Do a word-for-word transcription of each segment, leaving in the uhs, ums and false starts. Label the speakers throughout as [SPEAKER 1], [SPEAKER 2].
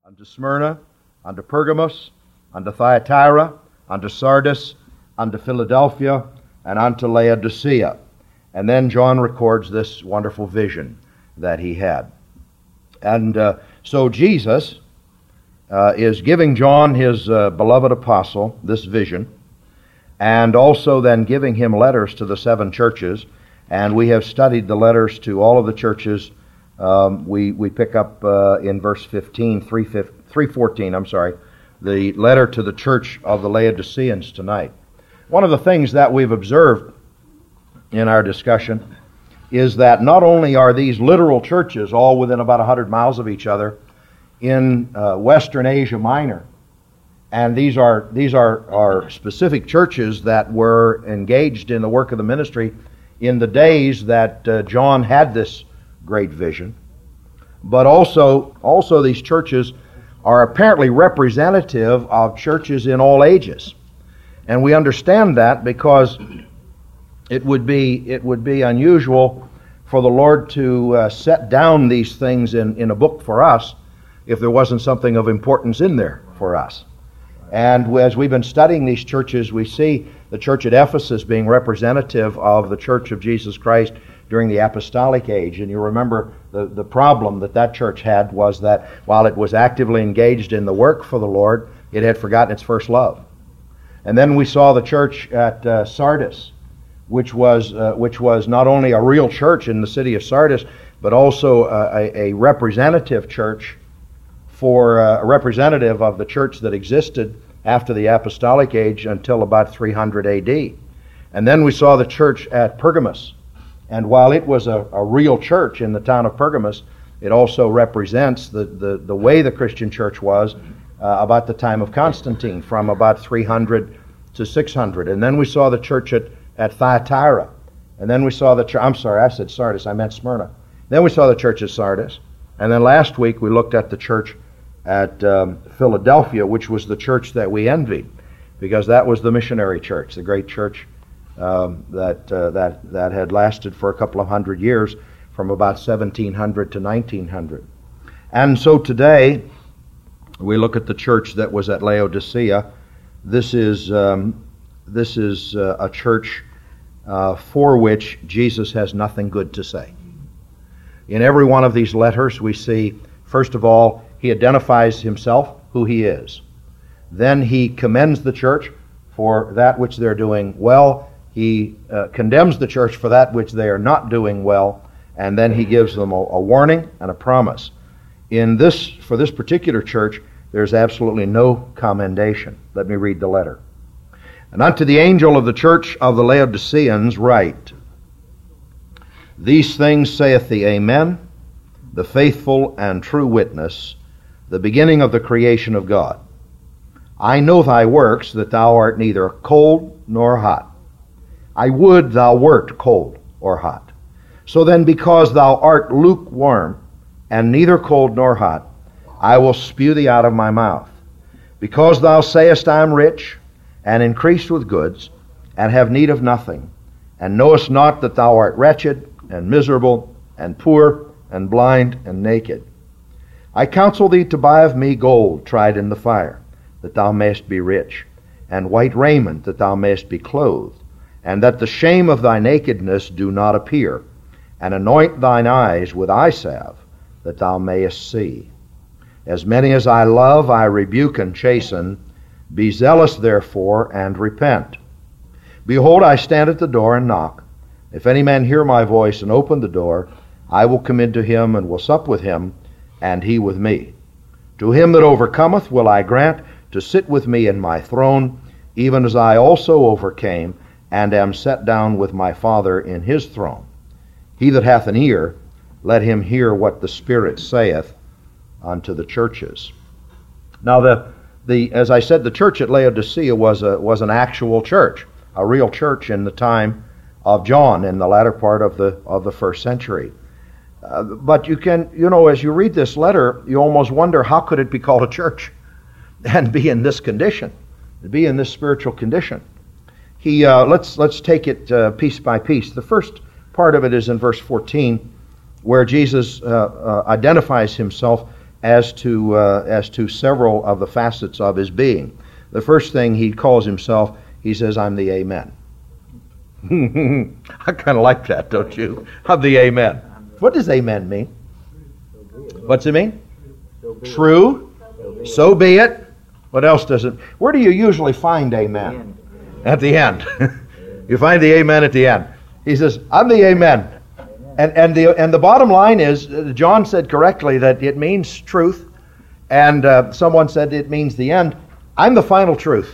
[SPEAKER 1] unto Smyrna, unto Pergamos, unto Thyatira, unto Sardis, unto Philadelphia, and unto Laodicea. And then John records this wonderful vision that he had. And uh, so Jesus uh, is giving John, his uh, beloved apostle, this vision, and also then giving him letters to the seven churches. And we have studied the letters to all of the churches. Um, we, we pick up uh, in verse fifteen, three fourteen, I'm sorry, the letter to the church of the Laodiceans tonight. One of the things that we've observed in our discussion is that not only are these literal churches all within about one hundred miles of each other in uh, Western Asia Minor, and these are these are, are specific churches that were engaged in the work of the ministry in the days that uh, John had this great vision, but also also these churches are apparently representative of churches in all ages. And we understand that because it would be it would be unusual for the Lord to uh, set down these things in, in a book for us if there wasn't something of importance in there for us. And as we've been studying these churches, we see the church at Ephesus being representative of the Church of Jesus Christ during the apostolic age. And you remember the, the problem that that church had was that while it was actively engaged in the work for the Lord, it had forgotten its first love. And then we saw the church at uh, Sardis, which was uh, which was not only a real church in the city of Sardis, but also uh, a, a representative church for uh, a representative of the church that existed after the apostolic age until about three hundred A D. And then we saw the church at Pergamos. And while it was a, a real church in the town of Pergamos, it also represents the, the, the way the Christian church was uh, about the time of Constantine, from about three hundred to six hundred. And then we saw the church at, at Thyatira. And then we saw the church, I'm sorry, I said Sardis, I meant Smyrna. Then we saw the church at Sardis. And then last week we looked at the church at um, Philadelphia, which was the church that we envied, because that was the missionary church, the great church um, that uh, that that had lasted for a couple of hundred years, from about seventeen hundred to nineteen hundred. And so today we look at the church that was at Laodicea. This is um, this is uh, a church uh, for which Jesus has nothing good to say. In every one of these letters we see, first of all, he identifies himself, who he is. Then he commends the church for that which they're doing well. He uh, condemns the church for that which they are not doing well. And then he gives them a, a warning and a promise. In this, for this particular church, there's absolutely no commendation. Let me read the letter. And unto the angel of the church of the Laodiceans write, These things saith the Amen, the faithful and true witness, the beginning of the creation of God. I know thy works, that thou art neither cold nor hot. I would thou wert cold or hot. So then, because thou art lukewarm, and neither cold nor hot, I will spew thee out of my mouth. Because thou sayest, I am rich, and increased with goods, and have need of nothing, and knowest not that thou art wretched, and miserable, and poor, and blind, and naked. I counsel thee to buy of me gold tried in the fire, that thou mayest be rich, and white raiment, that thou mayest be clothed, and that the shame of thy nakedness do not appear, and anoint thine eyes with eye salve, that thou mayest see. As many as I love, I rebuke and chasten. Be zealous therefore, and repent. Behold, I stand at the door and knock. If any man hear my voice and open the door, I will come into him, and will sup with him, and he with me. To him that overcometh will I grant to sit with me in my throne, even as I also overcame, and am set down with my Father in his throne. He that hath an ear, let him hear what the Spirit saith unto the churches. Now, the the as I said, the church at Laodicea was a was an actual church, a real church in the time of John, in the latter part of the of the first century. Uh, but you can, you know, as you read this letter, you almost wonder, how could it be called a church and be in this condition, be in this spiritual condition? He uh, let's let's take it uh, piece by piece. The first part of it is in verse fourteen, where Jesus uh, uh, identifies himself as to uh, as to several of the facets of his being. The first thing he calls himself, he says, I'm the Amen. I kind of like that, don't you? I'm the Amen. What does Amen mean? What's it mean? True. So be it. What else does it? Where do you usually find Amen? At the end. You find the Amen at the end. He says, I'm the Amen. And and the and the bottom line is, John said correctly that it means truth, and uh, someone said it means the end. I'm the final truth.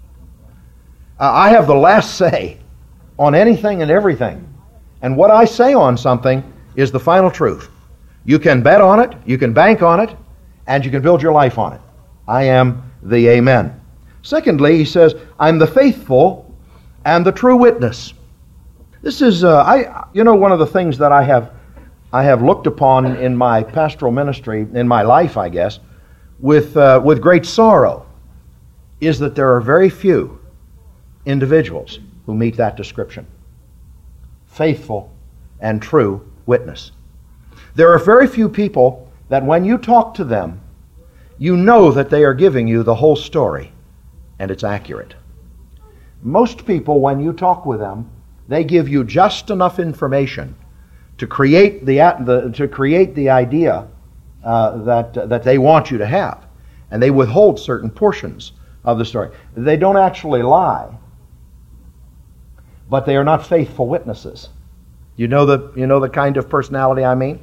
[SPEAKER 1] Uh, I have the last say on anything and everything. And what I say on something is the final truth. You can bet on it, you can bank on it, and you can build your life on it. I am the Amen. Secondly, he says, I'm the faithful and the true witness. This is, uh, I, you know, one of the things that I have, I have looked upon in my pastoral ministry, in my life, I guess, with uh, with great sorrow, is that there are very few individuals who meet that description. Faithful and true witness. There are very few people that when you talk to them, you know that they are giving you the whole story, and it's accurate. Most people, when you talk with them, they give you just enough information to create the, the to create the idea uh, that uh, that they want you to have, and they withhold certain portions of the story. They don't actually lie, but they are not faithful witnesses. You know the you know the kind of personality I mean.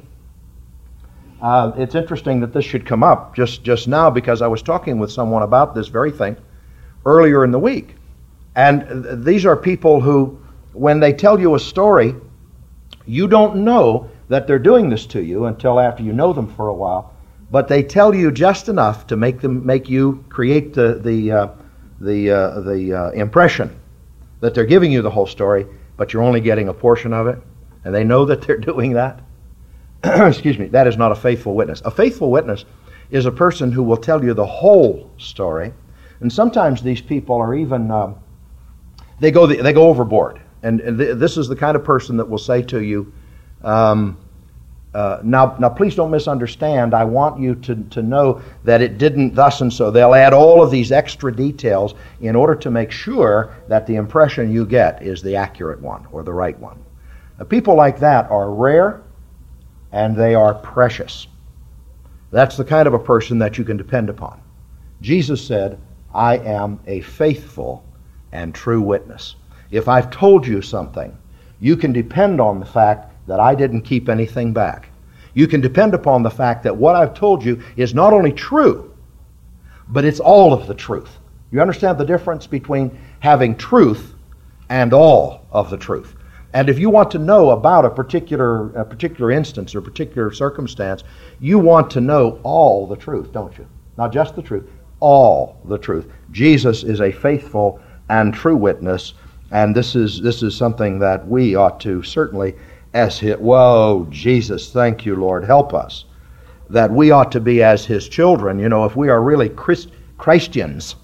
[SPEAKER 1] Uh, it's interesting that this should come up just just now, because I was talking with someone about this very thing earlier in the week, and th- these are people who, when they tell you a story, you don't know that they're doing this to you until after you know them for a while. But they tell you just enough to make them make you create the the uh, the uh, the uh, impression that they're giving you the whole story, but you're only getting a portion of it, and they know that they're doing that. Excuse me. That is not a faithful witness. A faithful witness is a person who will tell you the whole story, and sometimes these people are even um, they go the, they go overboard. And, and th- this is the kind of person that will say to you, um, uh, now, now please don't misunderstand. I want you to, to know that it didn't thus and so. They'll add all of these extra details in order to make sure that the impression you get is the accurate one or the right one. Now, people like that are rare and they are precious. That's the kind of a person that you can depend upon. Jesus said, I am a faithful and true witness. If I've told you something, you can depend on the fact that I didn't keep anything back. You can depend upon the fact that what I've told you is not only true, but it's all of the truth. You understand the difference between having truth and all of the truth? And if you want to know about a particular a particular instance or particular circumstance, you want to know all the truth, don't you? Not just the truth, all the truth. Jesus is a faithful and true witness. And this is this is something that we ought to certainly, as his, whoa, Jesus, thank you, Lord, help us, that we ought to be as His children. You know, if we are really Christ, Christians,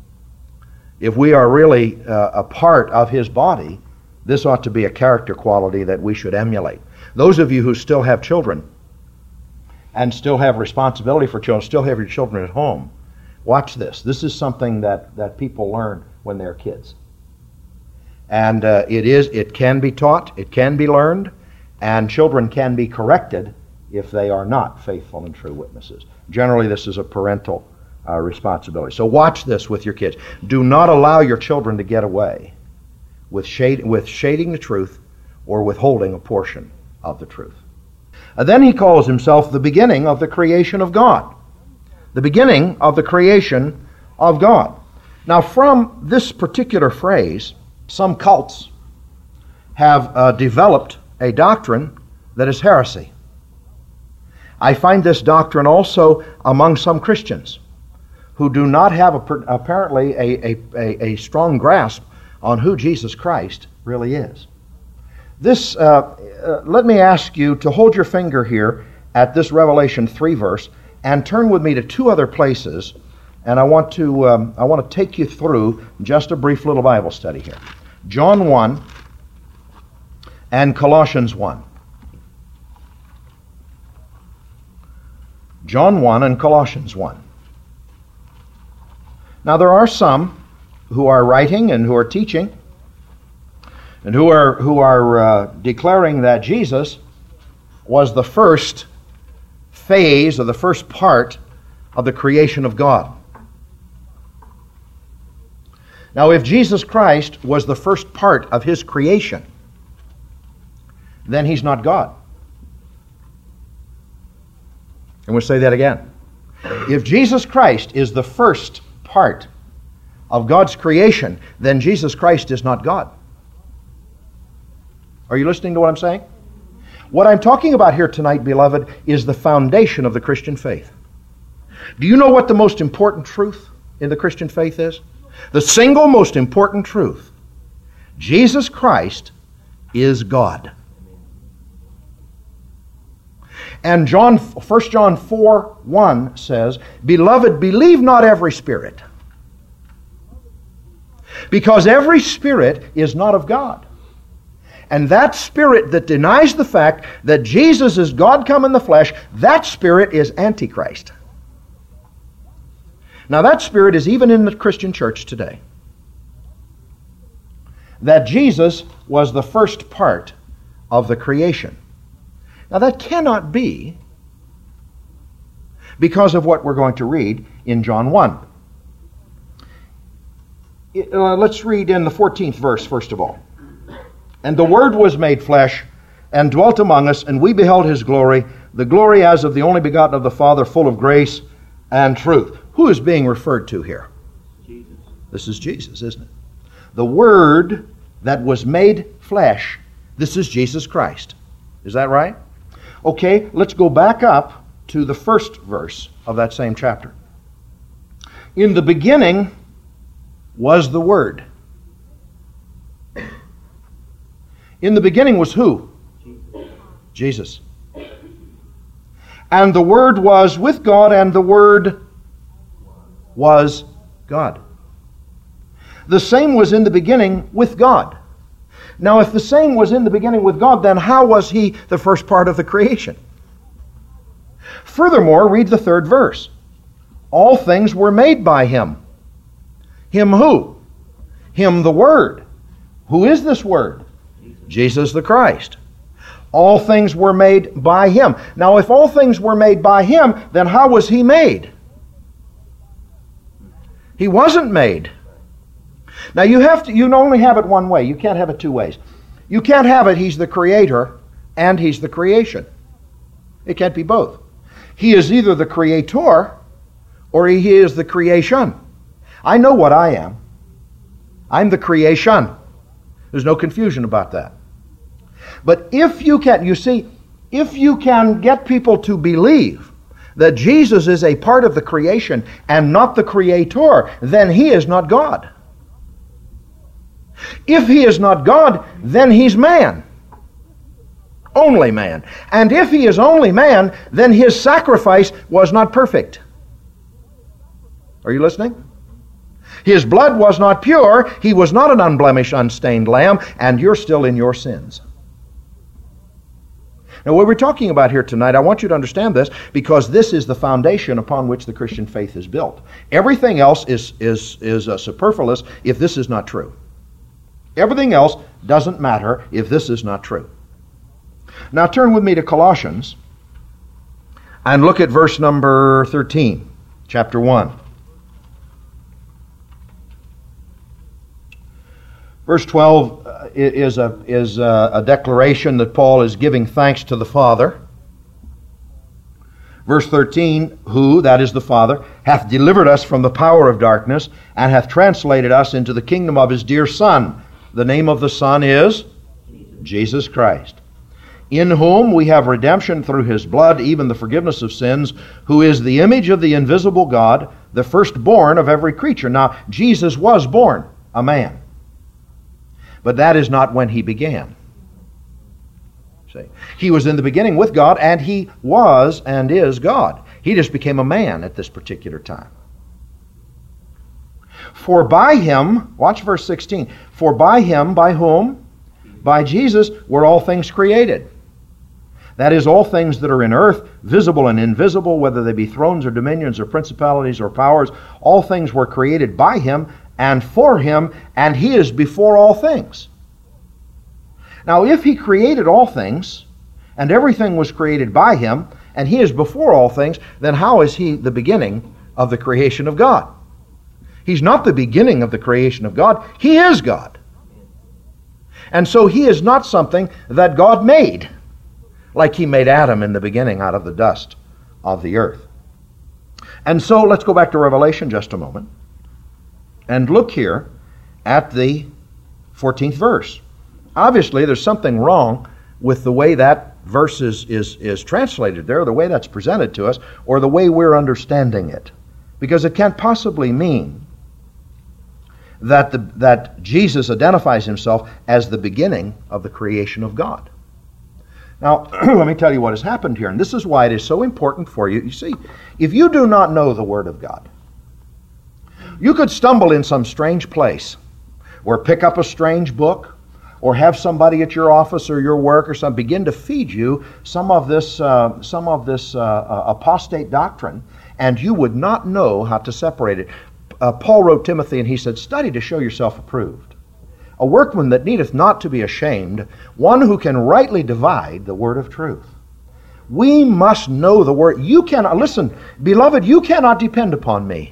[SPEAKER 1] if we are really uh, a part of His body, this ought to be a character quality that we should emulate. Those of you who still have children and still have responsibility for children, still have your children at home, watch this. This is something that, that people learn when they're kids. And uh, it is, it can be taught, it can be learned, and children can be corrected if they are not faithful and true witnesses. Generally, this is a parental uh, responsibility. So watch this with your kids. Do not allow your children to get away with, shade, with shading the truth or withholding a portion of the truth. And then he calls himself the beginning of the creation of God. The beginning of the creation of God. Now, from this particular phrase, some cults have uh, developed a doctrine that is heresy. I find this doctrine also among some Christians who do not have a, apparently a, a, a strong grasp on who Jesus Christ really is. This, uh, uh, let me ask you to hold your finger here at this Revelation three verse and turn with me to two other places. And I want to um, I want to take you through just a brief little Bible study here. John one and Colossians one. John one and Colossians one. Now there are some who are writing and who are teaching and who are, who are uh, declaring that Jesus was the first phase or the first part of the creation of God. Now, if Jesus Christ was the first part of His creation, then He's not God. And we'll say that again. If Jesus Christ is the first part of God's creation, then Jesus Christ is not God. Are you listening to what I'm saying? What I'm talking about here tonight, beloved, is the foundation of the Christian faith. Do you know what the most important truth in the Christian faith is? The single most important truth. Jesus Christ is God. And John, First John four one says, Beloved, believe not every spirit, because every spirit is not of God. And that spirit that denies the fact that Jesus is God come in the flesh, that spirit is Antichrist. Now that spirit is even in the Christian church today. That Jesus was the first part of the creation. Now that cannot be because of what we're going to read in John one. Uh, let's read in the fourteenth verse first of all. And the Word was made flesh and dwelt among us, and we beheld His glory, the glory as of the only begotten of the Father, full of grace and truth. Who is being referred to here? Jesus. This is Jesus, isn't it? The Word that was made flesh, this is Jesus Christ. Is that right? Okay, let's go back up to the first verse of that same chapter. In the beginning was the Word. In the beginning was who? Jesus. And the Word was with God, and the Word was God. The same was in the beginning with God. Now, if the same was in the beginning with God, then how was He the first part of the creation? Furthermore, read the third verse. All things were made by Him. Him who? Him the Word. Who is this Word? Jesus the Christ. All things were made by Him. Now, if all things were made by Him, then how was He made? He wasn't made. Now you have to, you only have it one way. You can't have it two ways. You can't have it He's the Creator and He's the creation. It can't be both. He is either the Creator or He is the creation. I know what I am. I'm the creation. There's no confusion about that. But if you can, you see, if you can get people to believe that Jesus is a part of the creation and not the Creator, then He is not God. If He is not God, then He's man. Only man. And if He is only man, then His sacrifice was not perfect. Are you listening? His blood was not pure. He was not an unblemished, unstained lamb, and you're still in your sins. Now, what we're talking about here tonight, I want you to understand this, because this is the foundation upon which the Christian faith is built. Everything else is, is, is uh, superfluous if this is not true. Everything else doesn't matter if this is not true. Now turn with me to Colossians and look at verse number thirteen, chapter one. Verse twelve uh, is, a, is a, a declaration that Paul is giving thanks to the Father. Verse thirteen, who, that is the Father, hath delivered us from the power of darkness, and hath translated us into the kingdom of His dear Son. The name of the Son is Jesus Christ, in whom we have redemption through His blood, even the forgiveness of sins, who is the image of the invisible God, the firstborn of every creature. Now, Jesus was born a man, but that is not when He began. See, He was in the beginning with God, and He was and is God. He just became a man at this particular time. For by Him, watch verse sixteen, for by Him, by whom? By Jesus were all things created, That is, all things that are in earth, visible and invisible, whether they be thrones or dominions or principalities or powers, all things were created by him and for him, and he is before all things. Now, if he created all things, and everything was created by him, and he is before all things, then how is he the beginning of the creation of God? He's not the beginning of the creation of God. He is God. And so he is not something that God made, like he made Adam in the beginning out of the dust of the earth. And so let's go back to Revelation just a moment and look here at the fourteenth verse. Obviously, there's something wrong with the way that verse is, is, is translated there, the way that's presented to us, or the way we're understanding it. Because it can't possibly mean that, the, that Jesus identifies himself as the beginning of the creation of God. Now, let me tell you what has happened here, and this is why it is so important for you. You see, if you do not know the Word of God, you could stumble in some strange place, or pick up a strange book, or have somebody at your office or your work or something begin to feed you some of this, uh, some of this uh, uh, apostate doctrine, and you would not know how to separate it. Uh, Paul wrote Timothy, and he said, "Study to show yourself approved, a workman that needeth not to be ashamed, one who can rightly divide the word of truth." We must know the word. You cannot, listen, beloved, you cannot depend upon me.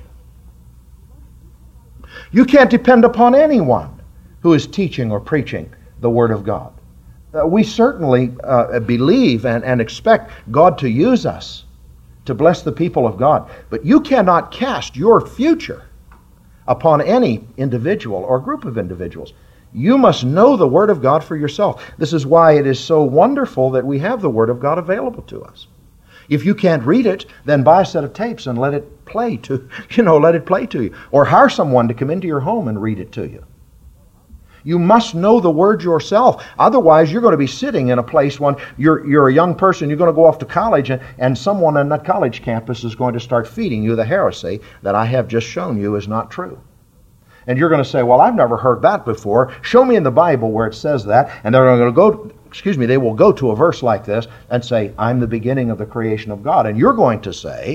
[SPEAKER 1] You can't depend upon anyone who is teaching or preaching the Word of God. Uh, we certainly uh, believe and, and expect God to use us to bless the people of God, but you cannot cast your future upon any individual or group of individuals. You must know the Word of God for yourself. This is why it is so wonderful that we have the Word of God available to us. If you can't read it, then buy a set of tapes and let it play to, you know, let it play to you. Or hire someone to come into your home and read it to you. You must know the Word yourself. Otherwise, you're going to be sitting in a place when you're, you're a young person, you're going to go off to college, and, and someone on that college campus is going to start feeding you the heresy that I have just shown you is not true. And you're going to say, "Well, I've never heard that before. Show me in the Bible where it says that." And they're going to go, excuse me, they will go to a verse like this and say, "I'm the beginning of the creation of God." And you're going to say,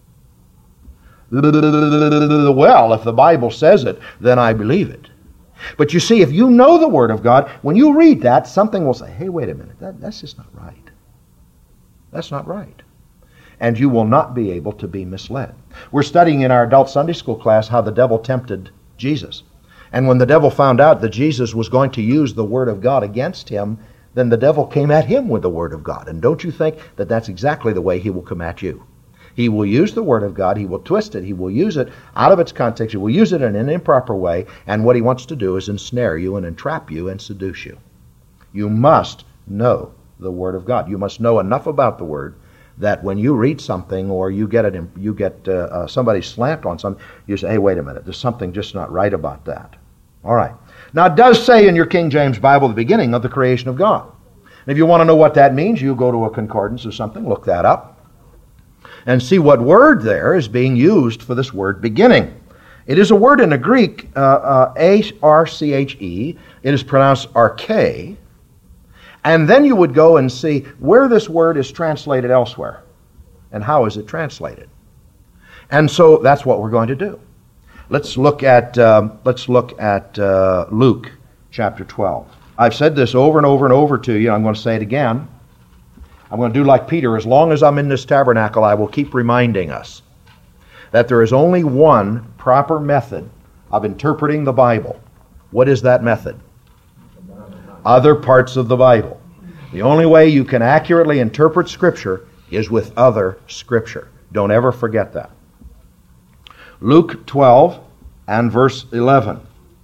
[SPEAKER 1] "Well, if the Bible says it, then I believe it." But you see, if you know the Word of God, when you read that, something will say, "Hey, wait a minute, that, that's just not right. That's not right." And you will not be able to be misled. We're studying in our adult Sunday school class how the devil tempted Jesus. And when the devil found out that Jesus was going to use the Word of God against him, then the devil came at him with the Word of God. And don't you think that that's exactly the way he will come at you? He will use the Word of God, he will twist it, he will use it out of its context, he will use it in an improper way, and what he wants to do is ensnare you and entrap you and seduce you. You must know the Word of God. You must know enough about the Word that when you read something or you get it, you get uh, uh, somebody slant on something, you say, "Hey, wait a minute, there's something just not right about that." All right. Now, it does say in your King James Bible the beginning of the creation of God. And if you want to know what that means, you go to a concordance or something, look that up, and see what word there is being used for this word beginning. It is a word in the Greek, uh, uh, A R C H E. It is pronounced arche. And then you would go and see where this word is translated elsewhere. And how is it translated? And so that's what we're going to do. Let's look at, um, let's look at uh, Luke chapter twelve. I've said this over and over and over to you. I'm going to say it again. I'm going to do like Peter. As long as I'm in this tabernacle, I will keep reminding us that there is only one proper method of interpreting the Bible. What is that method? Other parts of the Bible. The only way you can accurately interpret Scripture is with other Scripture. Don't ever forget that. Luke twelve and verse eleven.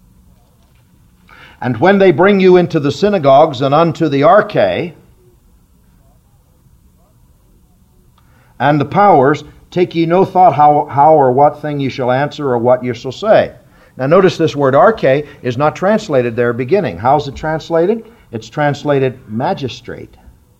[SPEAKER 1] "And when they bring you into the synagogues and unto the arche, and the powers, take ye no thought how, how or what thing ye shall answer or what ye shall say." Now notice this word arche is not translated there beginning. How is it translated? It's translated magistrate.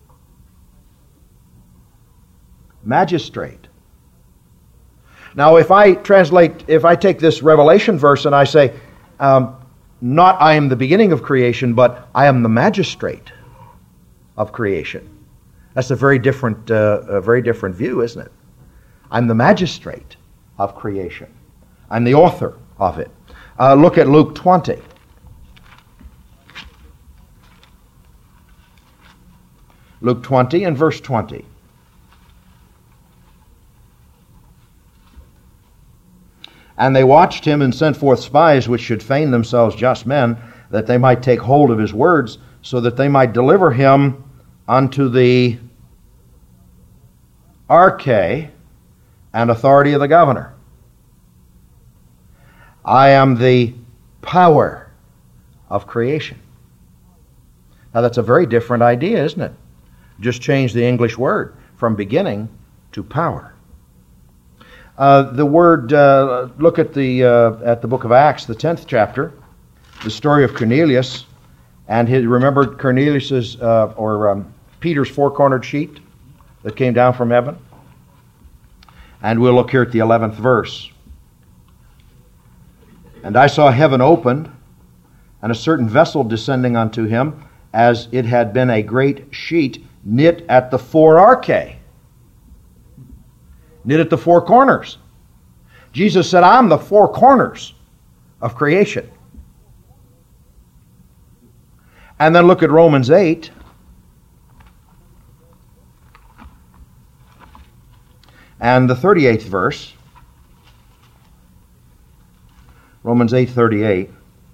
[SPEAKER 1] Magistrate. Now if I translate, if I take this Revelation verse and I say, um, not I am the beginning of creation, but I am the magistrate of creation. That's a very different, uh, a very different view, isn't it? I'm the magistrate of creation. I'm the author of it. Uh, look at Luke twenty. Luke twenty and verse twenty. And they watched him and sent forth spies which should feign themselves just men, that they might take hold of his words, so that they might deliver him unto the arche and authority of the governor. I am the power of creation. Now that's a very different idea, isn't it? Just change the English word from beginning to power. Uh, the word, uh, look at the uh, at the book of Acts, the tenth chapter, the story of Cornelius, and his, remember Cornelius's uh, or um, Peter's four-cornered sheet that came down from heaven. And we'll look here at the eleventh verse. And I saw heaven opened, and a certain vessel descending unto him, as it had been a great sheet knit at the four arche. Knit at the four corners. Jesus said, I'm the four corners of creation. And then look at Romans eight. And the thirty-eighth verse. Romans eight thirty-eight.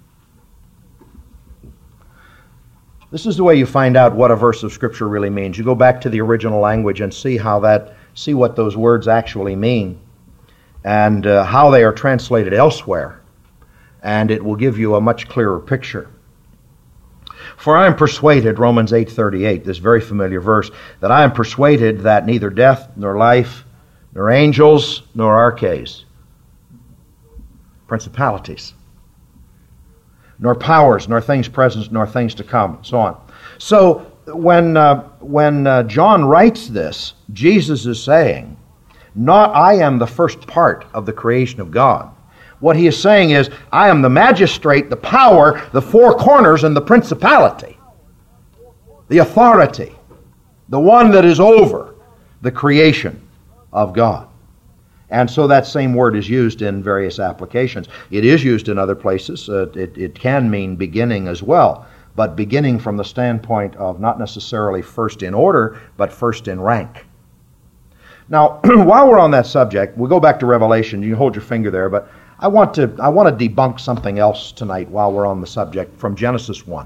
[SPEAKER 1] This is the way you find out what a verse of Scripture really means. You go back to the original language and see how that, see what those words actually mean, and uh, how they are translated elsewhere, and it will give you a much clearer picture. For I am persuaded, Romans eight thirty-eight, this very familiar verse, that I am persuaded that neither death, nor life, nor angels, nor arches, principalities, nor powers, nor things present, nor things to come, and so on. So when uh, when uh, John writes this, Jesus is saying, not I am the first part of the creation of God. What he is saying is, I am the magistrate, the power, the four corners, and the principality, the authority, the one that is over the creation of God. And so that same word is used in various applications. It is used in other places. Uh, it, it can mean beginning as well, but beginning from the standpoint of not necessarily first in order, but first in rank. Now, while we're on that subject, we'll go back to Revelation. You can hold your finger there, but I want to I want to debunk something else tonight while we're on the subject from Genesis one.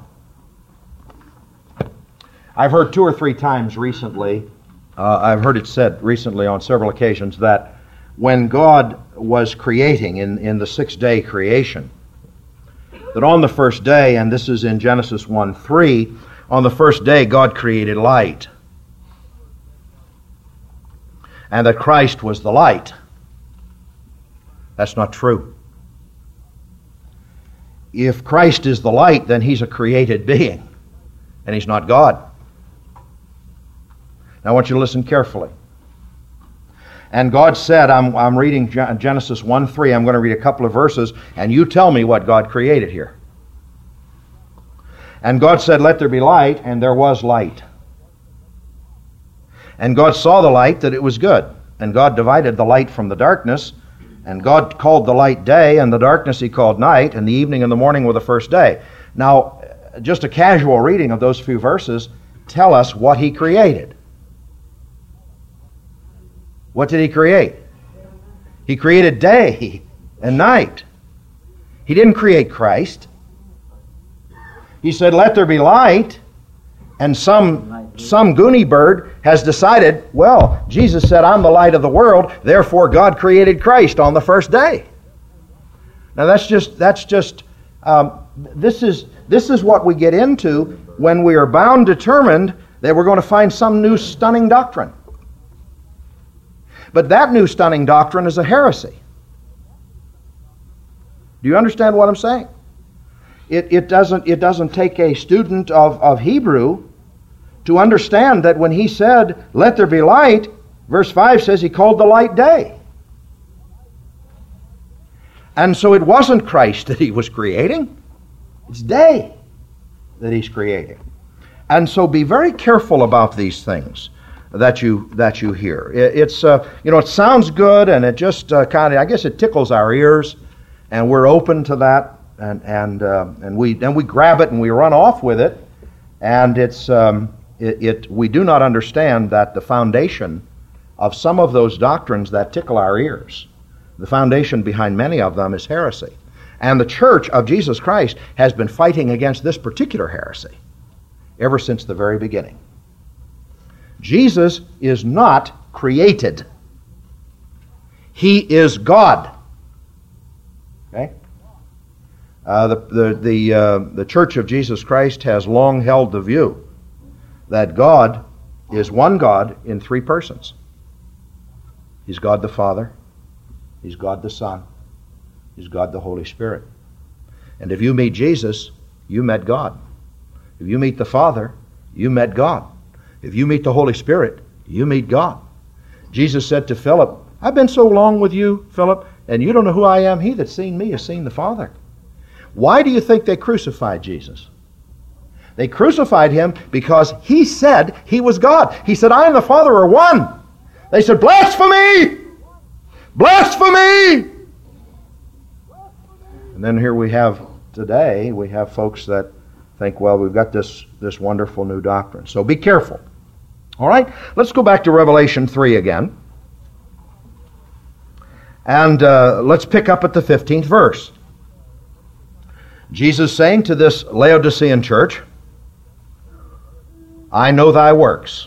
[SPEAKER 1] I've heard two or three times recently, uh, I've heard it said recently on several occasions that when God was creating in, in the six-day creation, that on the first day, and this is in Genesis one three, on the first day God created light, and that Christ was the light. That's not true. If Christ is the light, then he's a created being, and he's not God. Now I want you to listen carefully. And God said, I'm, I'm reading Genesis one three, I'm going to read a couple of verses, and you tell me what God created here. And God said, let there be light, and there was light. And God saw the light, that it was good. And God divided the light from the darkness, and God called the light day, and the darkness he called night, and the evening and the morning were the first day. Now, just a casual reading of those few verses tell us what he created. What did he create? He created day and night. He didn't create Christ. He said, let there be light, and some some goony bird has decided, well, Jesus said, I'm the light of the world, therefore God created Christ on the first day. Now that's just, that's just, um, this is this is what we get into when we are bound determined that we're going to find some new stunning doctrine. But that new stunning doctrine is a heresy. Do you understand what I'm saying? It, it, doesn't, it doesn't take a student of, of Hebrew to understand that when he said, let there be light, verse five says he called the light day. And so it wasn't Christ that he was creating. It's day that he's creating. And so be very careful about these things. that you that you hear. It, it's uh, you know, it sounds good, and it just uh, kind of, I guess it tickles our ears, and we're open to that, and and uh, and we and we grab it and we run off with it, and it's um, it, it we do not understand that the foundation of some of those doctrines that tickle our ears, the foundation behind many of them is heresy. And the Church of Jesus Christ has been fighting against this particular heresy ever since the very beginning. Jesus is not created. He is God. Okay? Uh, the the the, uh, the Church of Jesus Christ has long held the view that God is one God in three persons. He's God the Father, He's God the Son, He's God the Holy Spirit. And if you meet Jesus, you met God. If you meet the Father, you met God. If you meet the Holy Spirit, you meet God. Jesus said to Philip, I've been so long with you, Philip, and you don't know who I am. He that's seen me has seen the Father. Why do you think they crucified Jesus? They crucified him because he said he was God. He said, I and the Father are one. They said, blasphemy! Blasphemy! And then here we have today, we have folks that think, well, we've got this, this wonderful new doctrine. So be careful. All right? Let's go back to Revelation three again. And uh, let's pick up at the fifteenth verse. Jesus saying to this Laodicean church, I know thy works.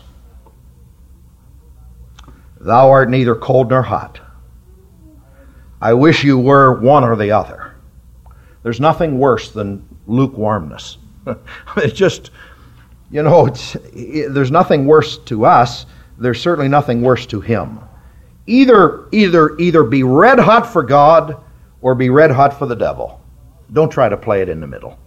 [SPEAKER 1] Thou art neither cold nor hot. I wish you were one or the other. There's nothing worse than lukewarmness. It's just, you know, it's, it, there's nothing worse to us. There's certainly nothing worse to him. Either, either, either be red hot for God or be red hot for the devil. Don't try to play it in the middle.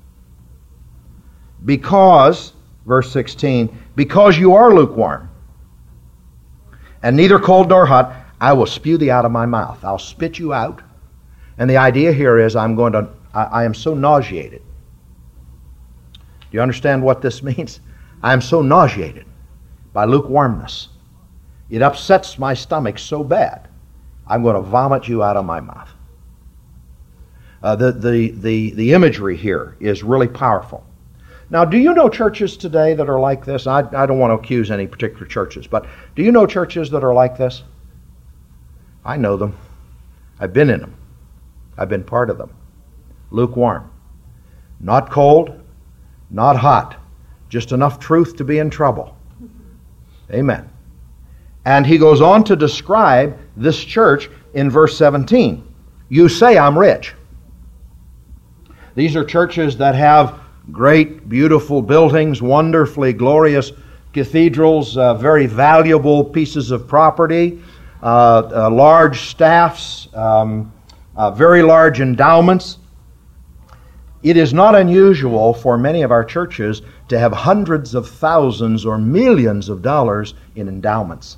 [SPEAKER 1] Because, verse sixteen, because you are lukewarm and neither cold nor hot, I will spew thee out of my mouth. I'll spit you out. And the idea here is I'm going to, I, I am so nauseated. Do you understand what this means? I am so nauseated by lukewarmness. It upsets my stomach so bad, I'm going to vomit you out of my mouth. Uh, the, the, the, the imagery here is really powerful. Now, do you know churches today that are like this? I, I don't want to accuse any particular churches, but do you know churches that are like this? I know them. I've been in them. I've been part of them. Lukewarm. Not cold, not hot. Just enough truth to be in trouble. Amen. And he goes on to describe this church in verse seventeen. You say, I'm rich. These are churches that have great, beautiful buildings, wonderfully glorious cathedrals, uh, very valuable pieces of property, uh, uh, large staffs, um, uh, very large endowments. It is not unusual for many of our churches to have hundreds of thousands or millions of dollars in endowments.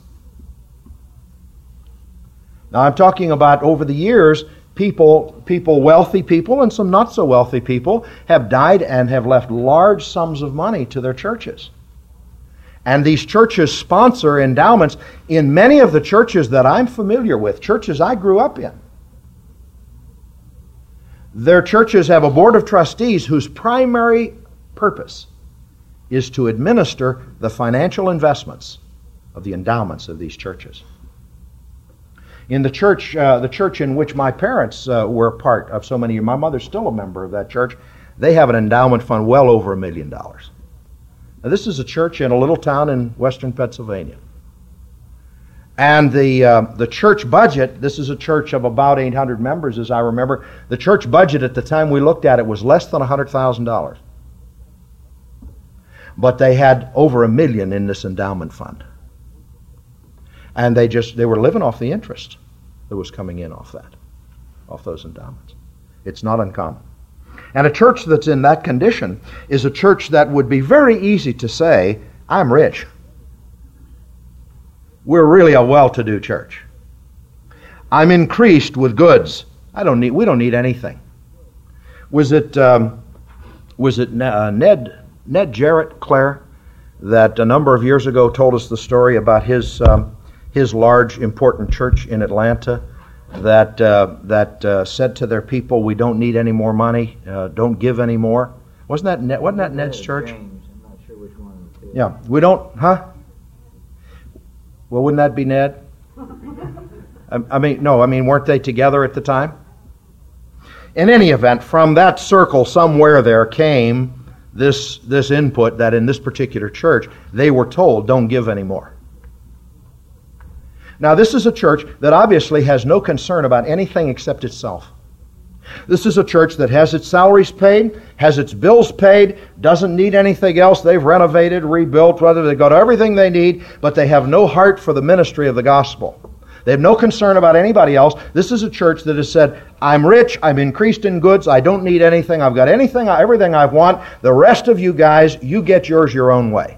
[SPEAKER 1] Now, I'm talking about over the years, people, people, wealthy people and some not so wealthy people have died and have left large sums of money to their churches. And these churches sponsor endowments in many of the churches that I'm familiar with, churches I grew up in. Their churches have a board of trustees whose primary purpose is to administer the financial investments of the endowments of these churches. In the church, uh, the church in which my parents uh, were part of so many years, my mother's still a member of that church, they have an endowment fund well over a million dollars. Now, this is a church in a little town in western Pennsylvania. And the uh, the church budget, this is a church of about eight hundred members, as I remember. The church budget at the time we looked at it was less than one hundred thousand dollars. But they had over a million in this endowment fund. And they just, they were living off the interest that was coming in off that, off those endowments. It's not uncommon. And a church that's in that condition is a church that would be very easy to say, I'm rich. We're really a well-to-do church. I'm increased with goods. I don't need, we don't need anything. Was it, um, was it uh, Ned, Ned Jarrett, Claire, that a number of years ago told us the story about his um, his large, important church in Atlanta that uh, that uh, said to their people, "We don't need any more money. Uh, don't give any more." Wasn't that Ned, wasn't that Ned's church?
[SPEAKER 2] James. I'm not sure which one it is.
[SPEAKER 1] Yeah, we don't, huh? Well, wouldn't that be Ned? I, I mean, no, I mean, weren't they together at the time? In any event, from that circle somewhere there came this this input that in this particular church they were told, don't give anymore. Now, this is a church that obviously has no concern about anything except itself. This is a church that has its salaries paid, has its bills paid, doesn't need anything else. They've renovated, rebuilt, whether they've got everything they need, but they have no heart for the ministry of the gospel. They have no concern about anybody else. This is a church that has said, I'm rich, I'm increased in goods, I don't need anything, I've got anything, everything I want. The rest of you guys, you get yours your own way.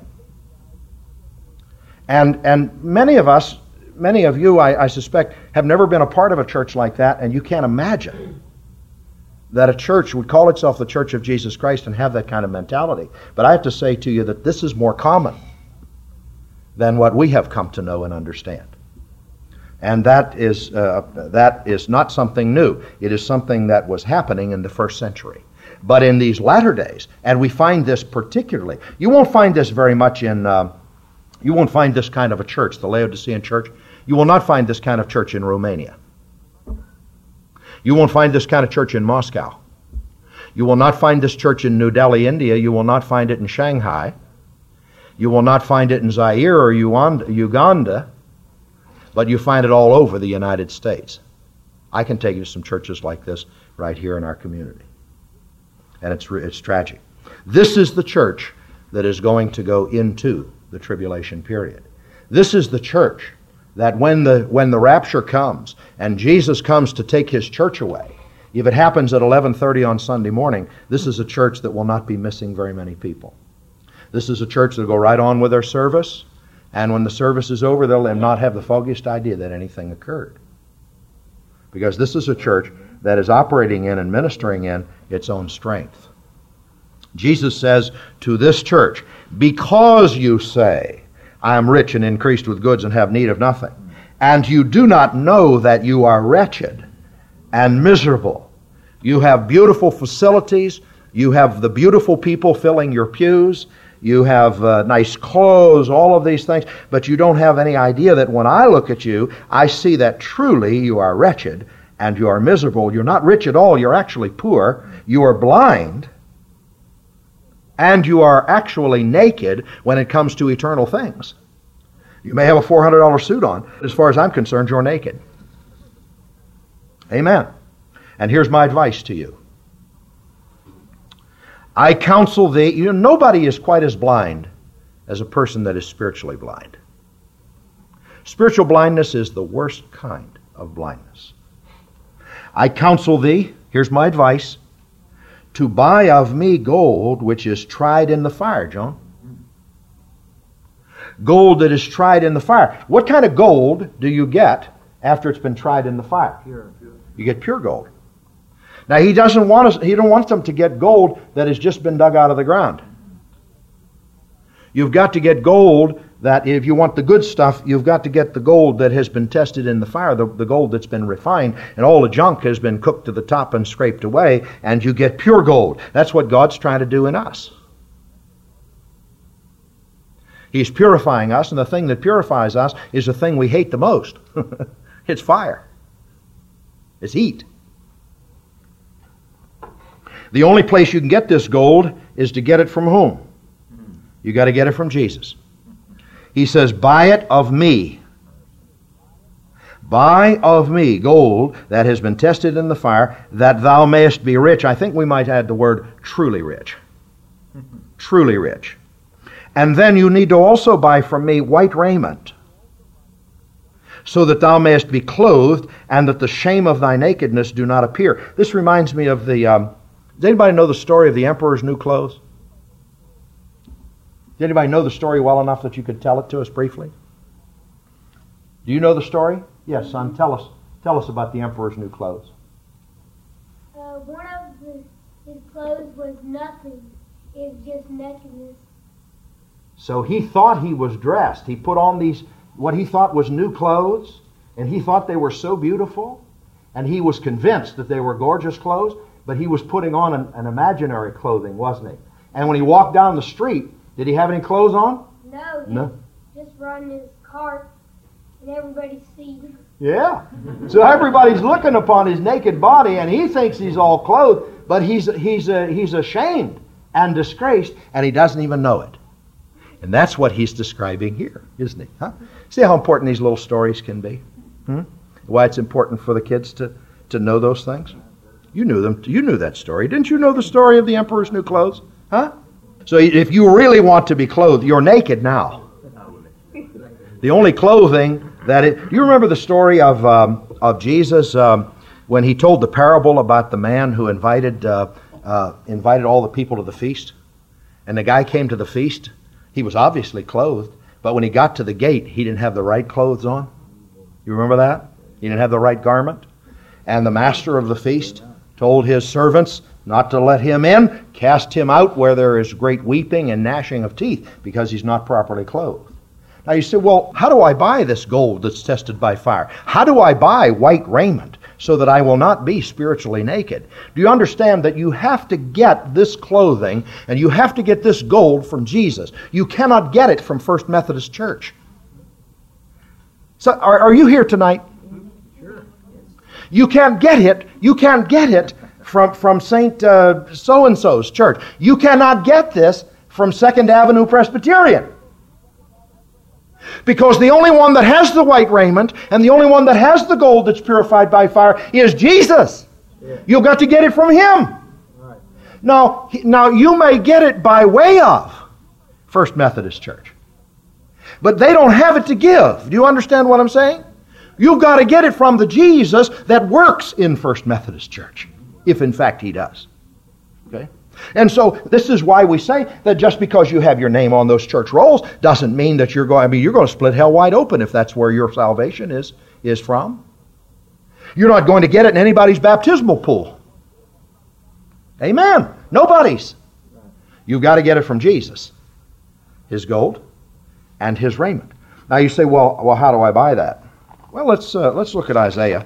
[SPEAKER 1] And and many of us, many of you, I, I suspect, have never been a part of a church like that, and you can't imagine that a church would call itself the Church of Jesus Christ and have that kind of mentality. But I have to say to you that this is more common than what we have come to know and understand. And that is uh, that is not something new. It is something that was happening in the first century. But in these latter days, and we find this particularly, you won't find this very much in, uh, you won't find this kind of a church, the Laodicean church. You will not find this kind of church in Romania. You won't find this kind of church in Moscow. You will not find this church in New Delhi, India. You will not find it in Shanghai. You will not find it in Zaire or Uganda. But you find it all over the United States. I can take you to some churches like this right here in our community. And it's it's tragic. This is the church that is going to go into the tribulation period. This is the church that when the when the rapture comes and Jesus comes to take his church away, if it happens at eleven thirty on Sunday morning, this is a church that will not be missing very many people. This is a church that will go right on with their service. And when the service is over, they'll not have the foggiest idea that anything occurred. Because this is a church that is operating in and ministering in its own strength. Jesus says to this church, because you say, I am rich and increased with goods and have need of nothing, and you do not know that you are wretched and miserable. You have beautiful facilities. You have the beautiful people filling your pews. You have uh, nice clothes, all of these things, but you don't have any idea that when I look at you, I see that truly you are wretched and you are miserable. You're not rich at all. You're actually poor. You are blind. And you are actually naked when it comes to eternal things. You may have a four hundred dollars suit on. As far as I'm concerned, you're naked. Amen. And here's my advice to you. I counsel thee, you know, nobody is quite as blind as a person that is spiritually blind. Spiritual blindness is the worst kind of blindness. I counsel thee, here's my advice, to buy of me gold which is tried in the fire, John. Gold that is tried in the fire. What kind of gold do you get after it's been tried in the fire?
[SPEAKER 2] Pure, pure.
[SPEAKER 1] You get pure gold. Now, he doesn't want us, he don't want them to get gold that has just been dug out of the ground. You've got to get gold that, if you want the good stuff, you've got to get the gold that has been tested in the fire, the, the gold that's been refined, and all the junk has been cooked to the top and scraped away, and you get pure gold. That's what God's trying to do in us. He's purifying us, and the thing that purifies us is the thing we hate the most. It's fire. It's heat. The only place you can get this gold is to get it from whom? You got to get it from Jesus. He says, buy it of me. Buy of me gold that has been tested in the fire, that thou mayest be rich. I think we might add the word truly rich. Truly rich. And then you need to also buy from me white raiment, so that thou mayest be clothed, and that the shame of thy nakedness do not appear. This reminds me of the... Um, Does anybody know the story of the emperor's new clothes? Does anybody know the story well enough that you could tell it to us briefly? Do you know the story? Yes, son, tell us tell us about the emperor's new clothes.
[SPEAKER 3] Uh, one of the, his clothes was nothing. It was just nakedness.
[SPEAKER 1] So he thought he was dressed. He put on these, what he thought was new clothes, and he thought they were so beautiful, and he was convinced that they were gorgeous clothes, but he was putting on an, an imaginary clothing, wasn't he? And when he walked down the street, did he have any clothes on?
[SPEAKER 3] No, he
[SPEAKER 1] No.
[SPEAKER 3] just running his cart and everybody sees him.
[SPEAKER 1] Yeah. So everybody's looking upon his naked body, and he thinks he's all clothed, but he's he's uh, he's ashamed and disgraced, and he doesn't even know it. And that's what he's describing here, isn't he? Huh? See how important these little stories can be? Hmm? Why it's important for the kids to, to know those things? You knew them. You knew that story. Didn't you know the story of the emperor's new clothes? Huh? So if you really want to be clothed, you're naked now. The only clothing that it... Do you remember the story of um, of Jesus um, when he told the parable about the man who invited uh, uh, invited all the people to the feast? And the guy came to the feast. He was obviously clothed, but when he got to the gate, he didn't have the right clothes on. You remember that? He didn't have the right garment. And the master of the feast told his servants not to let him in, cast him out where there is great weeping and gnashing of teeth, because he's not properly clothed. Now you say, well, how do I buy this gold that's tested by fire? How do I buy white raiment so that I will not be spiritually naked? Do you understand that you have to get this clothing and you have to get this gold from Jesus? You cannot get it from First Methodist Church. So are, are you here tonight?
[SPEAKER 2] Sure.
[SPEAKER 1] You can't get it. You can't get it from, from Saint Uh, so-and-so's church. You cannot get this from Second Avenue Presbyterian. Because the only one that has the white raiment and the only one that has the gold that's purified by fire is Jesus.
[SPEAKER 2] Yeah.
[SPEAKER 1] You've got to get it from Him.
[SPEAKER 2] Right.
[SPEAKER 1] Now, now, you may get it by way of First Methodist Church. But they don't have it to give. Do you understand what I'm saying? You've got to get it from the Jesus that works in First Methodist Church. If in fact He does. Okay? And so this is why we say that just because you have your name on those church rolls doesn't mean that you're going, I mean, you're going to split hell wide open if that's where your salvation is, is from. You're not going to get it in anybody's baptismal pool. Amen. Nobody's. You've got to get it from Jesus. His gold and His raiment. Now you say, well, well, how do I buy that? Well, let's uh, let's look at Isaiah.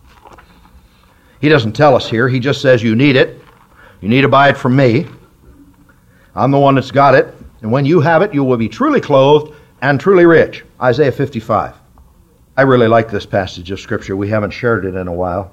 [SPEAKER 1] He doesn't tell us here. He just says you need it. You need to buy it from me. I'm the one that's got it. And when you have it, you will be truly clothed and truly rich. Isaiah fifty-five. I really like this passage of Scripture. We haven't shared it in a while.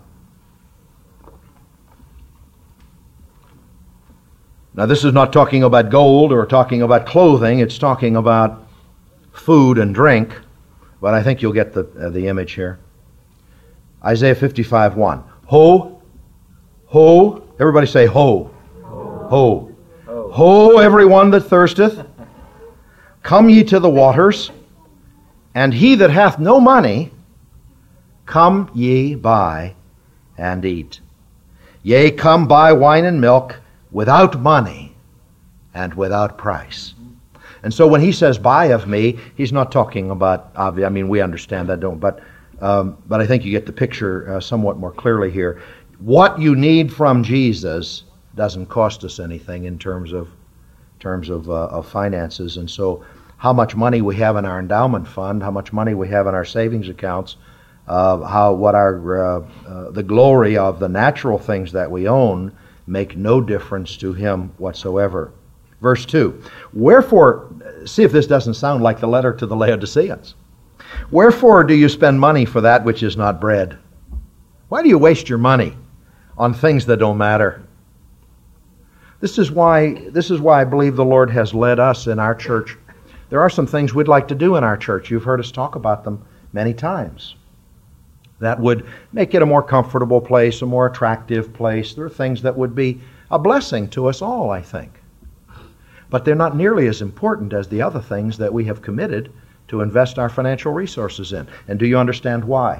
[SPEAKER 1] Now, this is not talking about gold or talking about clothing. It's talking about food and drink. But I think you'll get the, uh, the image here. Isaiah fifty-five one. Ho, ho. Everybody say ho. Ho. Ho. Ho, ho everyone that thirsteth. Come ye to the waters. And he that hath no money, come ye buy and eat. Yea, come buy wine and milk without money and without price. And so when he says buy of me, he's not talking about, I mean, we understand that, don't, but um, but I think you get the picture uh, somewhat more clearly here. What you need from Jesus doesn't cost us anything in terms of terms of, uh, of finances. And so how much money we have in our endowment fund, how much money we have in our savings accounts, uh, how what our uh, uh, the glory of the natural things that we own make no difference to Him whatsoever. Verse two. Wherefore, see if this doesn't sound like the letter to the Laodiceans. Wherefore do you spend money for that which is not bread? Why do you waste your money on things that don't matter? This is why this is why I believe the Lord has led us in our church. There are some things we'd like to do in our church. You've heard us talk about them many times. That would make it a more comfortable place, a more attractive place. There are things that would be a blessing to us all, I think. But they're not nearly as important as the other things that we have committed to invest our financial resources in. And do you understand why?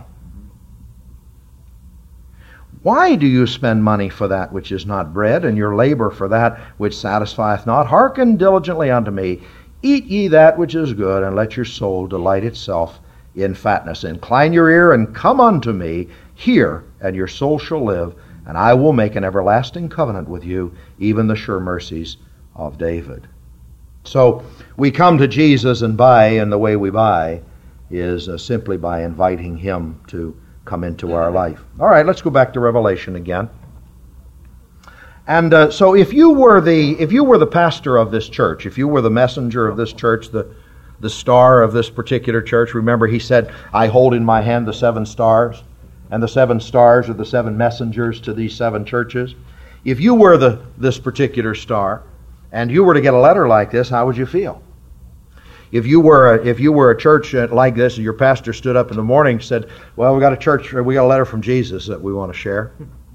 [SPEAKER 1] Why do you spend money for that which is not bread, and your labor for that which satisfieth not? Hearken diligently unto me. Eat ye that which is good, and let your soul delight itself in fatness. Incline your ear, and come unto me. Hear, and your soul shall live, and I will make an everlasting covenant with you, even the sure mercies of David. So we come to Jesus and buy, and the way we buy is uh, simply by inviting Him to come into our life. All right, let's go back to Revelation again. And uh, so if you were the if you were the pastor of this church, if you were the messenger of this church, the the star of this particular church, remember he said, I hold in my hand the seven stars, and the seven stars are the seven messengers to these seven churches. If you were the this particular star, and you were to get a letter like this, how would you feel? If you were a, if you were a church like this, and your pastor stood up in the morning and said, well, we got a church, we got a letter from Jesus that we want to share.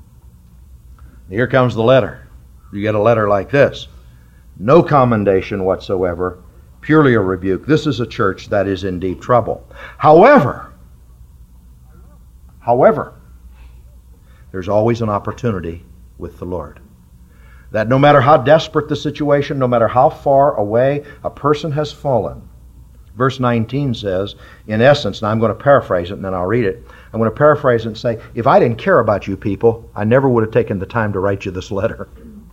[SPEAKER 1] Here comes the letter. You get a letter like this. No commendation whatsoever, purely a rebuke. This is a church that is in deep trouble. However, however, there's always an opportunity with the Lord. That no matter how desperate the situation, no matter how far away a person has fallen, verse nineteen says, in essence, and I'm going to paraphrase it and then I'll read it, I'm going to paraphrase it and say, if I didn't care about you people, I never would have taken the time to write you this letter.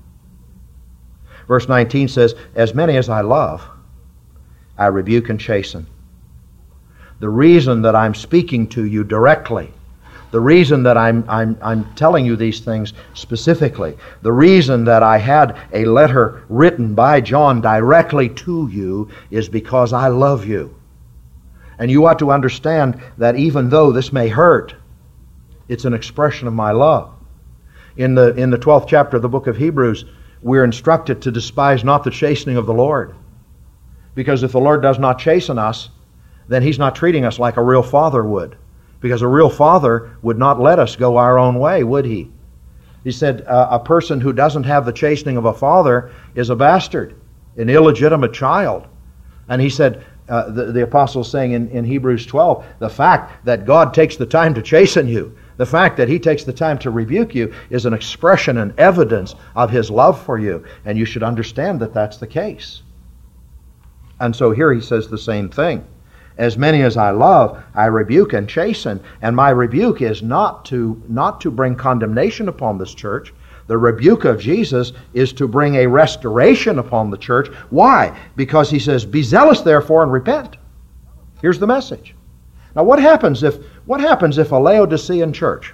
[SPEAKER 1] Verse nineteen says, as many as I love, I rebuke and chasten. The reason that I'm speaking to you directly, the reason that I'm, I'm, I'm telling you these things specifically, the reason that I had a letter written by John directly to you is because I love you. And you ought to understand that even though this may hurt, it's an expression of my love. In the, in the twelfth chapter of the book of Hebrews, we're instructed to despise not the chastening of the Lord. Because if the Lord does not chasten us, then He's not treating us like a real father would. Because a real father would not let us go our own way, would he? He said uh, a person who doesn't have the chastening of a father is a bastard, an illegitimate child. And he said, uh, the, the apostle is saying in, in Hebrews twelve, the fact that God takes the time to chasten you, the fact that He takes the time to rebuke you is an expression and evidence of His love for you. And you should understand that that's the case. And so here he says the same thing. As many as I love, I rebuke and chasten. And my rebuke is not to not to bring condemnation upon this church. The rebuke of Jesus is to bring a restoration upon the church. Why? Because He says, be zealous therefore and repent. Here's the message. Now what happens if what happens if a Laodicean church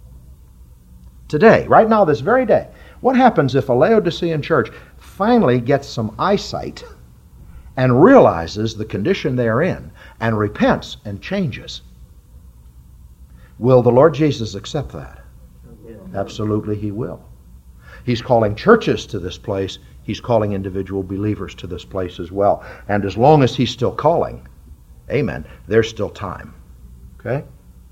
[SPEAKER 1] today, right now, this very day, what happens if a Laodicean church finally gets some eyesight and realizes the condition they are in and repents and changes? Will the Lord Jesus accept that? Absolutely He will. He's calling churches to this place. He's calling individual believers to this place as well. And as long as He's still calling, amen, there's still time. Okay?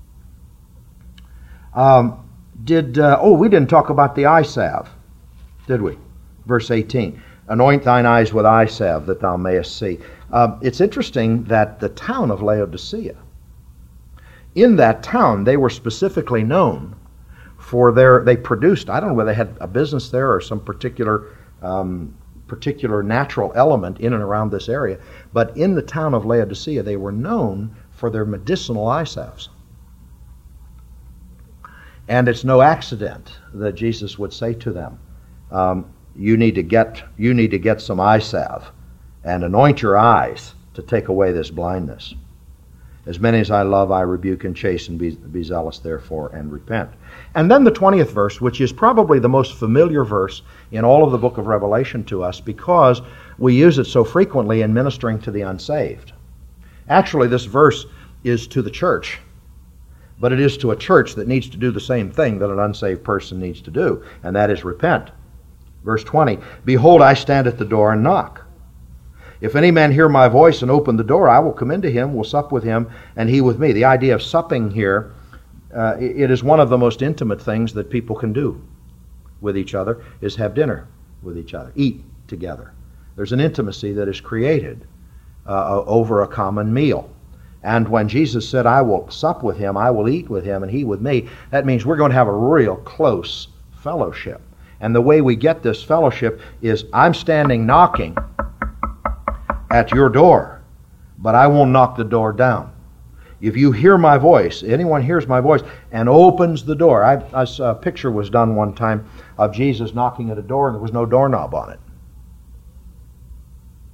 [SPEAKER 1] Um, did uh, oh, we didn't talk about the eye salve, did we? Verse eighteen. Anoint thine eyes with eye salve that thou mayest see. Uh, it's interesting that the town of Laodicea, in that town, they were specifically known for their, they produced, I don't know whether they had a business there or some particular um, particular natural element in and around this area, but in the town of Laodicea, they were known for their medicinal eye salves. And it's no accident that Jesus would say to them, um, You need to get you need to get some eye salve and anoint your eyes to take away this blindness. As many as I love, I rebuke and chasten. Be, be zealous, therefore, and repent. And then the twentieth verse, which is probably the most familiar verse in all of the book of Revelation to us because we use it so frequently in ministering to the unsaved. Actually, this verse is to the church, but it is to a church that needs to do the same thing that an unsaved person needs to do, and that is repent. Verse twenty, Behold, I stand at the door and knock. If any man hear my voice and open the door, I will come into him, will sup with him, and he with me. The idea of supping here, uh, it is one of the most intimate things that people can do with each other, is have dinner with each other, eat together. There's an intimacy that is created uh, over a common meal. And when Jesus said, I will sup with him, I will eat with him, and he with me, that means we're going to have a real close fellowship. And the way we get this fellowship is I'm standing knocking at your door, but I won't knock the door down. If you hear my voice, anyone hears my voice and opens the door. I, I saw a picture was done one time of Jesus knocking at a door and there was no doorknob on it.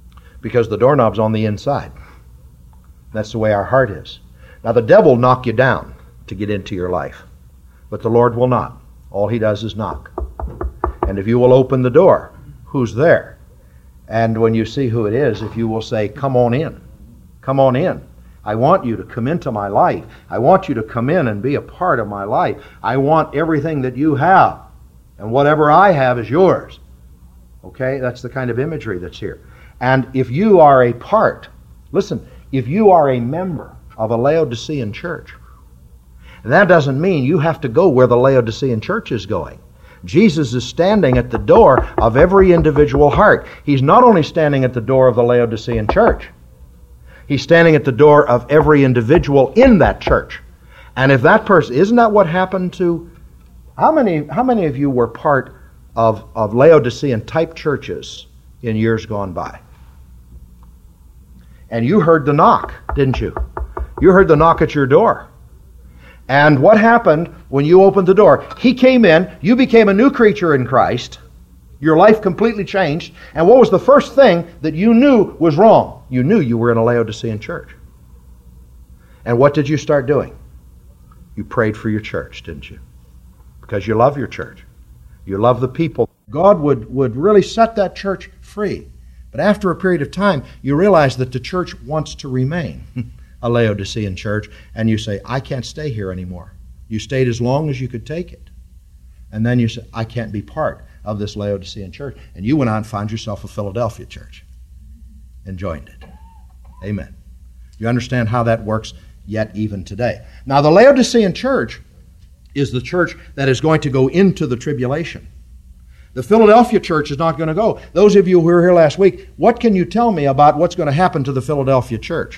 [SPEAKER 1] because the doorknob's on the inside. That's the way our heart is. Now the devil will knock you down to get into your life, but the Lord will not. All He does is knock. And if you will open the door, who's there? And when you see who it is, if you will say, come on in, come on in. I want you to come into my life. I want you to come in and be a part of my life. I want everything that you have. And whatever I have is yours. Okay? That's the kind of imagery that's here. And if you are a part, listen, if you are a member of a Laodicean church, that doesn't mean you have to go where the Laodicean church is going. Jesus is standing at the door of every individual heart. He's not only standing at the door of the Laodicean church, He's standing at the door of every individual in that church. And if that person, isn't that what happened to, how many how many of you were part of, of Laodicean type churches in years gone by? And you heard the knock, didn't you? You heard the knock at your door. And what happened when you opened the door? He came in, you became a new creature in Christ, your life completely changed, and what was the first thing that you knew was wrong? You knew you were in a Laodicean church. And what did you start doing? You prayed for your church, didn't you? Because you love your church. You love the people. God would, would really set that church free. But after a period of time, you realize that the church wants to remain a Laodicean church, and you say, I can't stay here anymore. You stayed as long as you could take it. And then you say, I can't be part of this Laodicean church. And you went on and found yourself a Philadelphia church and joined it. Amen. You understand how that works yet even today. Now, the Laodicean church is the church that is going to go into the tribulation. The Philadelphia church is not going to go. Those of you who were here last week, what can you tell me about what's going to happen to the Philadelphia church?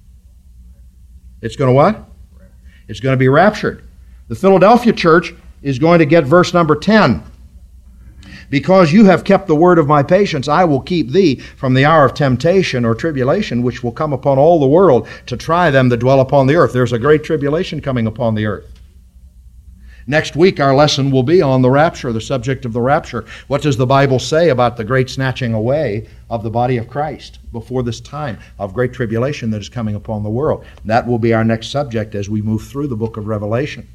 [SPEAKER 1] It's going to what? It's going to be raptured. The Philadelphia church is going to get verse number ten. Because you have kept the word of my patience, I will keep thee from the hour of temptation or tribulation, which will come upon all the world to try them that dwell upon the earth. There's a great tribulation coming upon the earth. Next week, our lesson will be on the rapture, the subject of the rapture. What does the Bible say about the great snatching away of the body of Christ before this time of great tribulation that is coming upon the world? That will be our next subject as we move through the book of Revelation.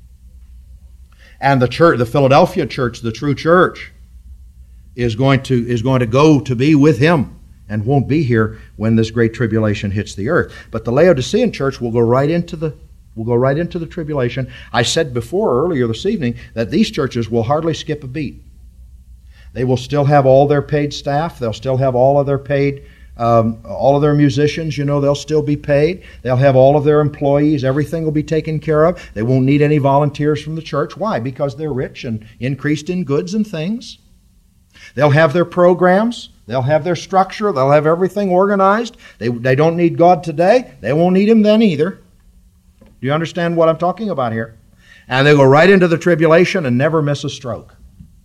[SPEAKER 1] And the church, the Philadelphia church, the true church, is going to is going to go to be with Him and won't be here when this great tribulation hits the earth. But the Laodicean church will go right into the will go right into the tribulation. I said before earlier this evening that these churches will hardly skip a beat. They will still have all their paid staff. They'll still have all of their paid um, all of their musicians. You know, they'll still be paid. They'll have all of their employees. Everything will be taken care of. They won't need any volunteers from the church. Why? Because they're rich and increased in goods and things. They'll have their programs. They'll have their structure. They'll have everything organized. They, they don't need God today. They won't need Him then either. Do you understand what I'm talking about here? And they go right into the tribulation and never miss a stroke.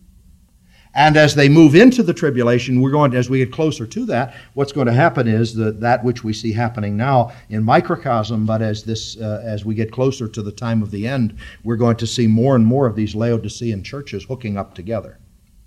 [SPEAKER 1] And as they move into the tribulation, we're going, as we get closer to that, what's going to happen is that that which we see happening now in microcosm, but as this, uh, as we get closer to the time of the end, we're going to see more and more of these Laodicean churches hooking up together,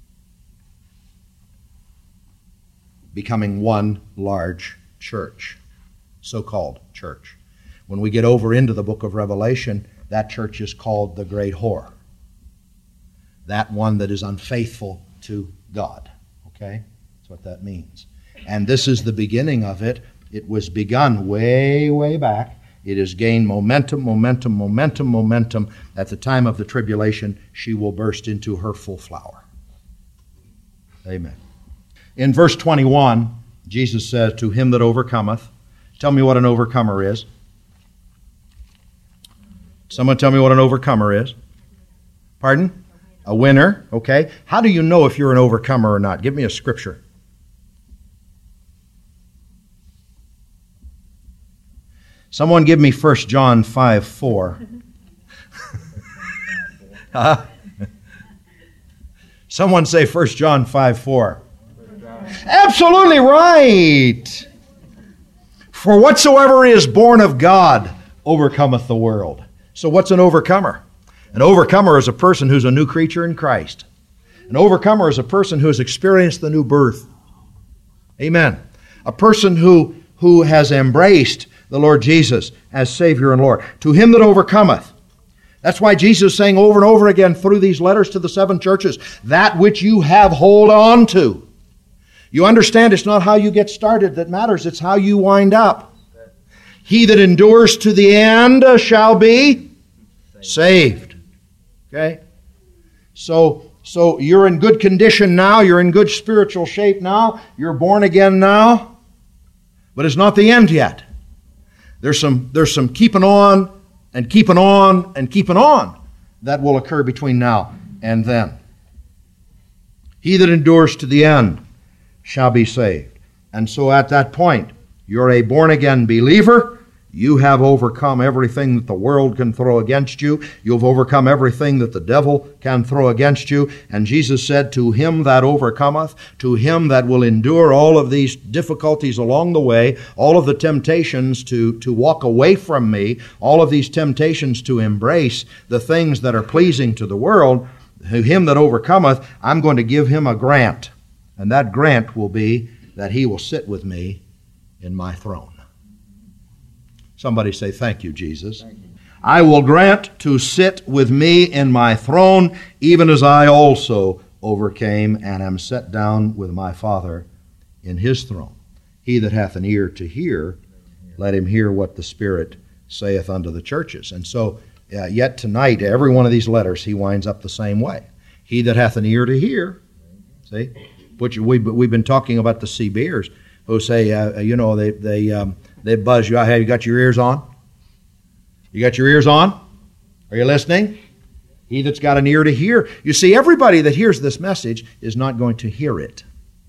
[SPEAKER 1] becoming one large church, so-called church. When we get over into the book of Revelation, that church is called the great whore. That one that is unfaithful to God. Okay? That's what that means. And this is the beginning of it. It was begun way, way back. It has gained momentum, momentum, momentum, momentum. At the time of the tribulation, she will burst into her full flower. Amen. In verse twenty-one, Jesus says, to him that overcometh. Tell me what an overcomer is. Someone tell me what an overcomer is. Pardon? A winner, okay. How do you know if you're an overcomer or not? Give me a scripture. Someone give me First John five four. Huh? Someone say First John five four. Absolutely right. For whatsoever is born of God overcometh the world. So what's an overcomer? An overcomer is a person who's a new creature in Christ. An overcomer is a person who has experienced the new birth. Amen. a person who, who has embraced the Lord Jesus as Savior and Lord. To him that overcometh. That's why Jesus is saying over and over again through these letters to the seven churches, that which you have hold on to. You understand it's not how you get started that matters, it's how you wind up. He that endures to the end shall be saved. Okay? So, so you're in good condition now, you're in good spiritual shape now, you're born again now, but it's not the end yet. There's some, there's some keeping on and keeping on and keeping on that will occur between now and then. He that endures to the end shall be saved. And so at that point, you're a born-again believer. You have overcome everything that the world can throw against you. You've overcome everything that the devil can throw against you. And Jesus said, to him that overcometh, to him that will endure all of these difficulties along the way, all of the temptations to, to walk away from me, all of these temptations to embrace the things that are pleasing to the world, to him that overcometh, I'm going to give him a grant. And that grant will be that he will sit with me in my throne. Somebody say, thank you, Jesus. Thank you. I will grant to sit with me in my throne, even as I also overcame and am set down with my Father in his throne. He that hath an ear to hear, let him hear what the Spirit saith unto the churches. And so, uh, yet tonight, every one of these letters, he winds up the same way. He that hath an ear to hear, see, which we, we've been talking about the sea bears who say, uh, you know, they, they, um, they buzz you out. Hey, you got your ears on? You got your ears on? Are you listening? He that's got an ear to hear. You see, everybody that hears this message is not going to hear it.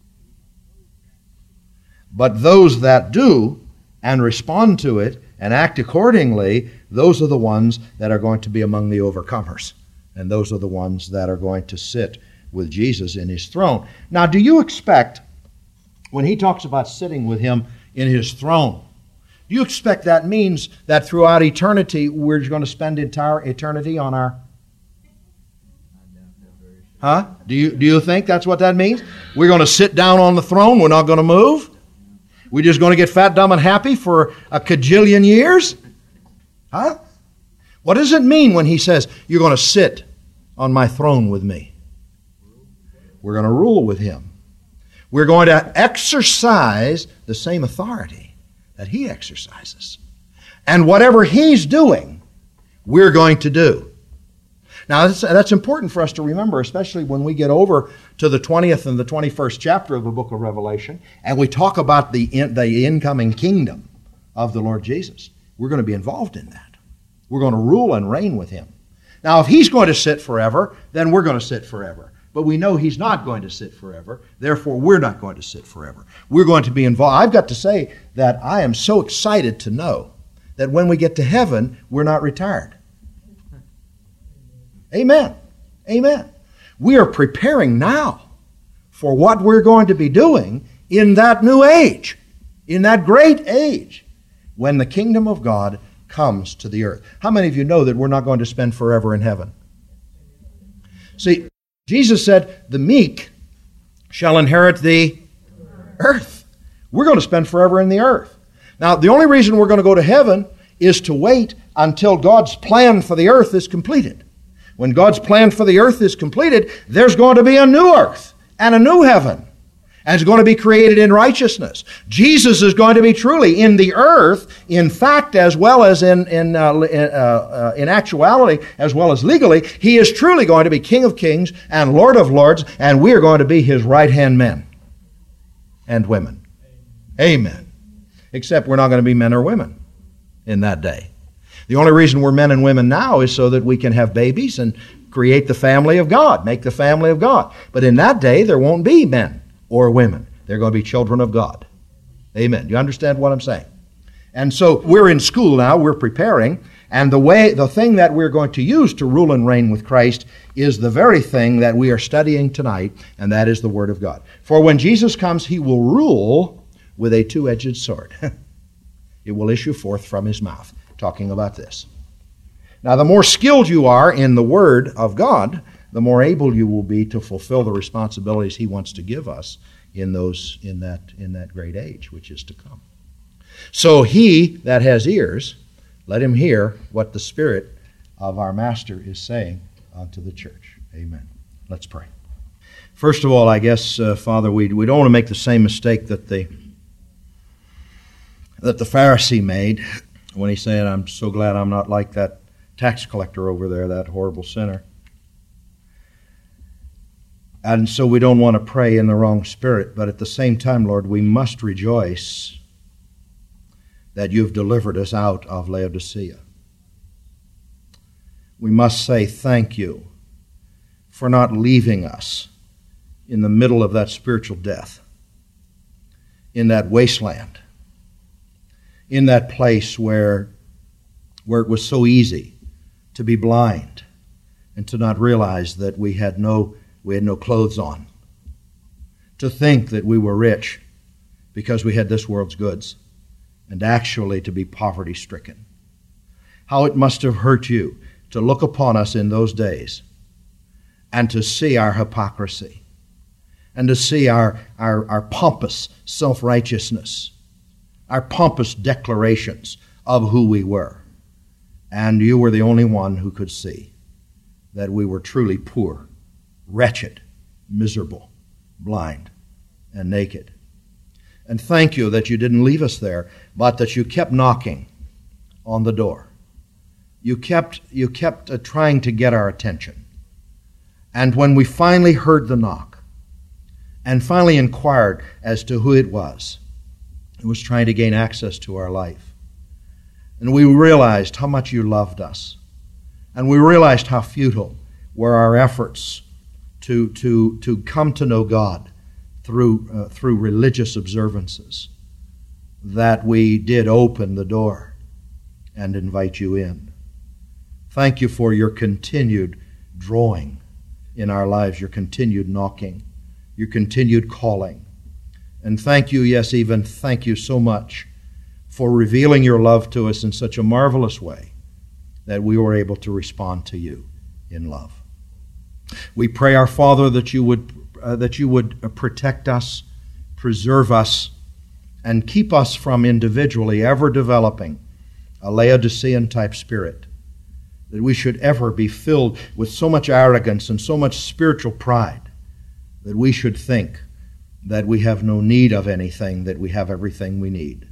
[SPEAKER 1] But those that do and respond to it and act accordingly, those are the ones that are going to be among the overcomers. And those are the ones that are going to sit with Jesus in his throne. Now, do you expect, when he talks about sitting with him in his throne, do you expect that means that throughout eternity we're going to spend entire eternity on our... Huh? Do you, do you think that's what that means? We're going to sit down on the throne, we're not going to move? We're just going to get fat, dumb, and happy for a cajillion years? Huh? What does it mean when he says, you're going to sit on my throne with me? We're going to rule with him. We're going to exercise the same authority that he exercises. And whatever he's doing, we're going to do. Now, that's, that's important for us to remember, especially when we get over to the twentieth and the twenty-first chapter of the book of Revelation, and we talk about the, in, the incoming kingdom of the Lord Jesus. We're going to be involved in that. We're going to rule and reign with him. Now, if he's going to sit forever, then we're going to sit forever. But we know he's not going to sit forever. Therefore, we're not going to sit forever. We're going to be involved. I've got to say that I am so excited to know that when we get to heaven, we're not retired. Amen. Amen. We are preparing now for what we're going to be doing in that new age, in that great age, when the kingdom of God comes to the earth. How many of you know that we're not going to spend forever in heaven? See, Jesus said, the meek shall inherit the earth. We're going to spend forever in the earth. Now, the only reason we're going to go to heaven is to wait until God's plan for the earth is completed. When God's plan for the earth is completed, there's going to be a new earth and a new heaven. And it's going to be created in righteousness. Jesus is going to be truly in the earth, in fact, as well as in, in, uh, in, uh, uh, in actuality, as well as legally. He is truly going to be King of kings and Lord of lords, and we are going to be his right-hand men and women. Amen. Except we're not going to be men or women in that day. The only reason we're men and women now is so that we can have babies and create the family of God, make the family of God. But in that day, there won't be men or women. They're going to be children of God. Amen. You understand what I'm saying? And so we're in school now, we're preparing, and the way, the thing that we're going to use to rule and reign with Christ is the very thing that we are studying tonight, and that is the Word of God. For when Jesus comes, he will rule with a two-edged sword. It will issue forth from his mouth, talking about this. Now, the more skilled you are in the Word of God, the more able you will be to fulfill the responsibilities he wants to give us in those in that in that great age which is to come. So he that has ears, let him hear what the Spirit of our Master is saying unto the church. Amen. Let's pray. First of all, I guess, uh, Father, we we don't want to make the same mistake that the that the Pharisee made when he said, "I'm so glad I'm not like that tax collector over there, that horrible sinner." And so we don't want to pray in the wrong spirit, but at the same time, Lord, we must rejoice that you've delivered us out of Laodicea. We must say thank you for not leaving us in the middle of that spiritual death, in that wasteland, in that place where, where it was so easy to be blind and to not realize that we had no we had no clothes on, to think that we were rich because we had this world's goods, and actually to be poverty-stricken. How it must have hurt you to look upon us in those days and to see our hypocrisy and to see our, our, our pompous self-righteousness, our pompous declarations of who we were. And you were the only one who could see that we were truly poor, wretched, miserable, blind, and naked. And thank you that you didn't leave us there, but that you kept knocking on the door. You kept, you kept uh, trying to get our attention. And when we finally heard the knock and finally inquired as to who it was, it was trying to gain access to our life. And we realized how much you loved us. And we realized how futile were our efforts to, to, to come to know God through, uh, through religious observances, that we did open the door and invite you in. Thank you for your continued drawing in our lives, your continued knocking, your continued calling. And thank you, yes, even thank you so much for revealing your love to us in such a marvelous way that we were able to respond to you in love. We pray, our Father, that you would uh, that you would protect us, preserve us, and keep us from individually ever developing a Laodicean-type spirit, that we should ever be filled with so much arrogance and so much spiritual pride that we should think that we have no need of anything, that we have everything we need.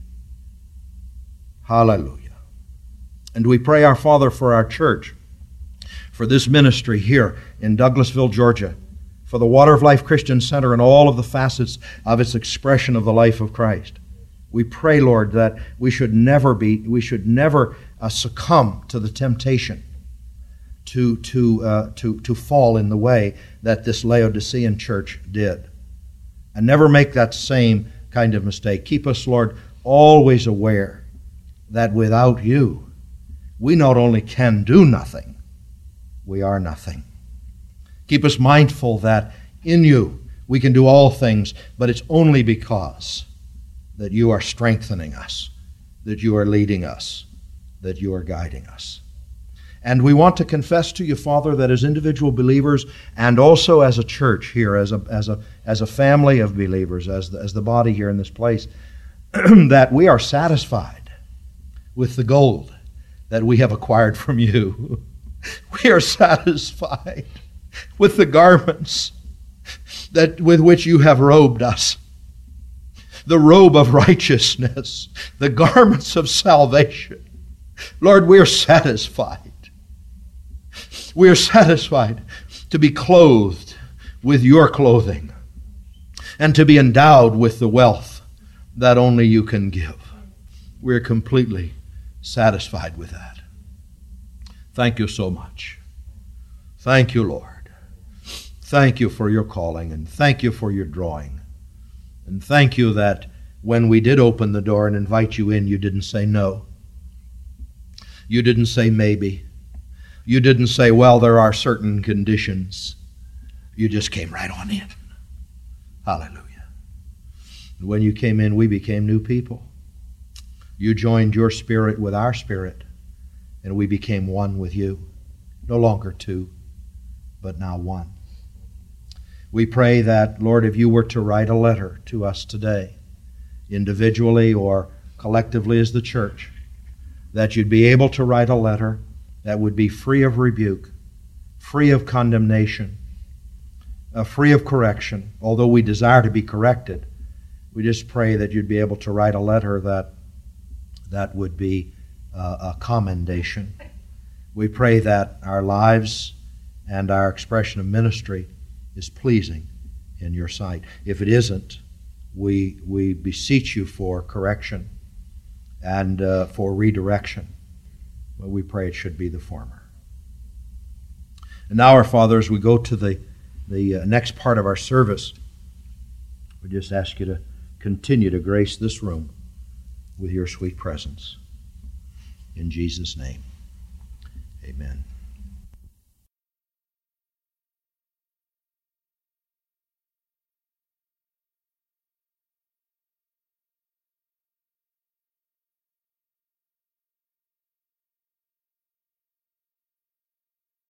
[SPEAKER 1] Hallelujah. And we pray, our Father, for our church, for this ministry here in Douglasville, Georgia, for the Water of Life Christian Center and all of the facets of its expression of the life of Christ. We pray, Lord, that we should never be, we should never uh, succumb to the temptation to to uh, to to fall in the way that this Laodicean church did, and never make that same kind of mistake. Keep us, Lord, always aware that without you, we not only can do nothing, we are nothing. Keep us mindful that in you we can do all things, but it's only because that you are strengthening us, that you are leading us, that you are guiding us. And we want to confess to you, Father, that as individual believers and also as a church here, as a as a as a family of believers, as the, as the body here in this place, that we are satisfied with the gold that we have acquired from you. We are satisfied with the garments that with which you have robed us. The robe of righteousness, the garments of salvation. Lord, we are satisfied. We are satisfied to be clothed with your clothing and to be endowed with the wealth that only you can give. We are completely satisfied with that. Thank you so much. Thank you, Lord. Thank you for your calling, and thank you for your drawing. And thank you that when we did open the door and invite you in, you didn't say no. You didn't say maybe. You didn't say, well, there are certain conditions. You just came right on in. Hallelujah. And when you came in, we became new people. You joined your spirit with our spirit, and we became one with you. No longer two, but now one. We pray that, Lord, if you were to write a letter to us today, individually or collectively as the church, that you'd be able to write a letter that would be free of rebuke, free of condemnation, uh, free of correction. Although we desire to be corrected, we just pray that you'd be able to write a letter that that would be uh, a commendation. We pray that our lives and our expression of ministry is pleasing in your sight. If it isn't, we we beseech you for correction and uh, for redirection. But we pray it should be the former. And now, our Father, as we go to the, the uh, next part of our service, we just ask you to continue to grace this room with your sweet presence. In Jesus' name, amen.